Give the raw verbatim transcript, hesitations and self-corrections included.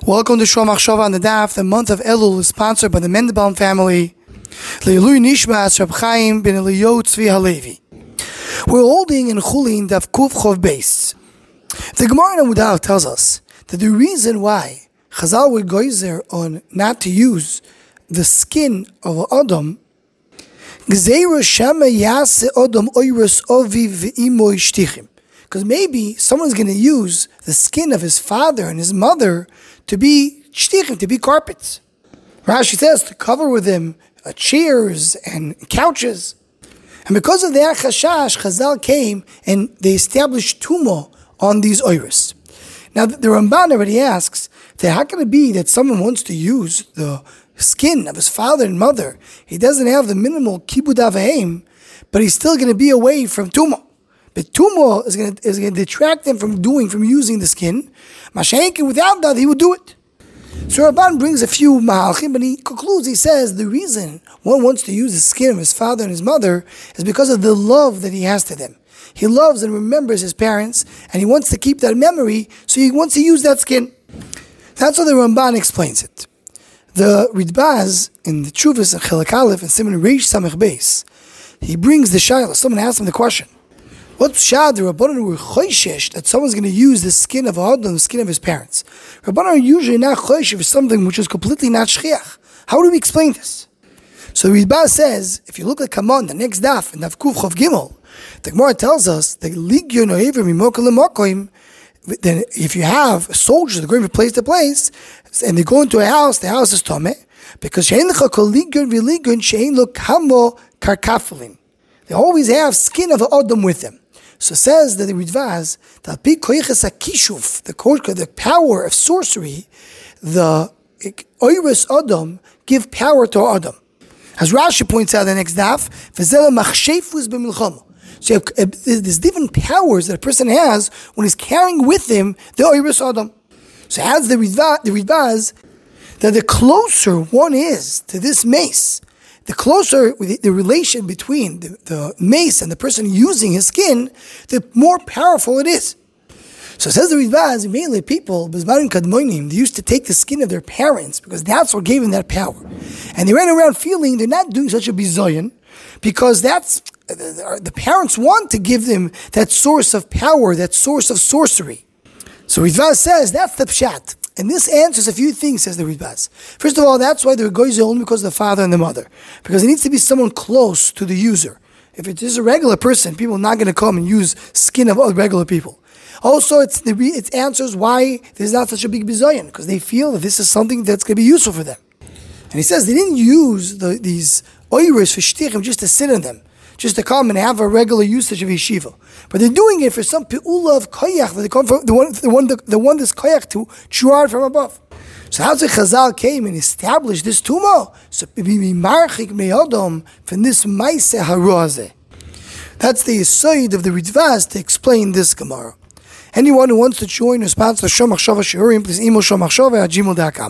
Welcome to Shom Machshava on the Daf. The month of Elul is sponsored by the Mendenbaum family. Leilui Nishmas Reb Chaim ben Eliyahu Tzvi Halevi. We're holding in Chulin Daf Kuf Chov Beis. The Gemara in Amud tells us that the reason why Chazal would goizer on not to use the skin of an Adam, Gzeira Shama Yase Adam Oiros Oviv Ve'imo Ishtichim. Because maybe someone's going to use the skin of his father and his mother to be shtichim, to be carpets. Rashi says to cover with him uh, chairs and couches. And because of that chashash, Chazal came and they established tumo on these oiris. Now the Ramban already asks that how can it be that someone wants to use the skin of his father and mother? He doesn't have the minimal kibud avaim, but he's still going to be away from tumo. But tumo is going to is going to detract him from doing, from using the skin. Mashenkin, without that, he would do it. So Rabban brings a few mahalchim, but he concludes, he says, the reason one wants to use the skin of his father and his mother is because of the love that he has to them. He loves and remembers his parents, and he wants to keep that memory, so he wants to use that skin. That's how the Ramban explains it. The Ridbaz, in the Chuvas and Chelak Aleph and Simon Reish Samech Beis, he brings the shayla. Someone asked him the question, what's shad the Rabbanan were choishesh that someone's going to use the skin of Adam, the skin of his parents? Rabbanan are usually not choishesh for something which is completely not shchiach. How do we explain this? So the Ridbaz says, if you look at Kaman, the next daf, in Daf Kuf Chav Gimel, the Gemara tells us that ligyon ohever mimokel lemokoim. Then if you have soldiers that are going from place to place, and they go into a house, the house is tomeh, because she'en lecha kol ligyon v'ligyon she'en lo kamo karkaflim. They always have skin of Adam with them. So says that the Ridvaz, that kishuf, the the power of sorcery, the oiris Adam give power to Adam. As Rashi points out in the next daf, v'zela machshefus b'milchama. So you have, there's different powers that a person has when he's carrying with him the oiris Adam. So adds the Ridvaz, the Ridvaz that the closer one is to this mace, the closer the relation between the, the mace and the person using his skin, the more powerful it is. So it says the Ridvaz, mainly people, Bizmarim Kadmoinim, they used to take the skin of their parents because that's what gave them that power. And they ran around feeling they're not doing such a bizoyan because that's, the parents want to give them that source of power, that source of sorcery. So Ridvaz says that's the pshat. And this answers a few things, says the Ridbaz. First of all, that's why they're goyzer only because of the father and the mother. Because it needs to be someone close to the user. If it is a regular person, people are not going to come and use skin of other regular people. Also, it's the it answers why there's not such a big bizayon, because they feel that this is something that's going to be useful for them. And he says they didn't use the, these oiris for shtichim just to sit in them, just to come and have a regular usage of yeshiva. But they're doing it for some pe'ula of koyach, that they come from the one, the one, the, the one that's koyach to chuar from above. So how the Chazal came and established this tumah? So be marchik me'adam from this ma'ase haruazeh. That's the side of the Ridvaz to explain this Gemara. Anyone who wants to join or sponsor Shom Machshava Shiurim, please email shom machshava at gmail dot com.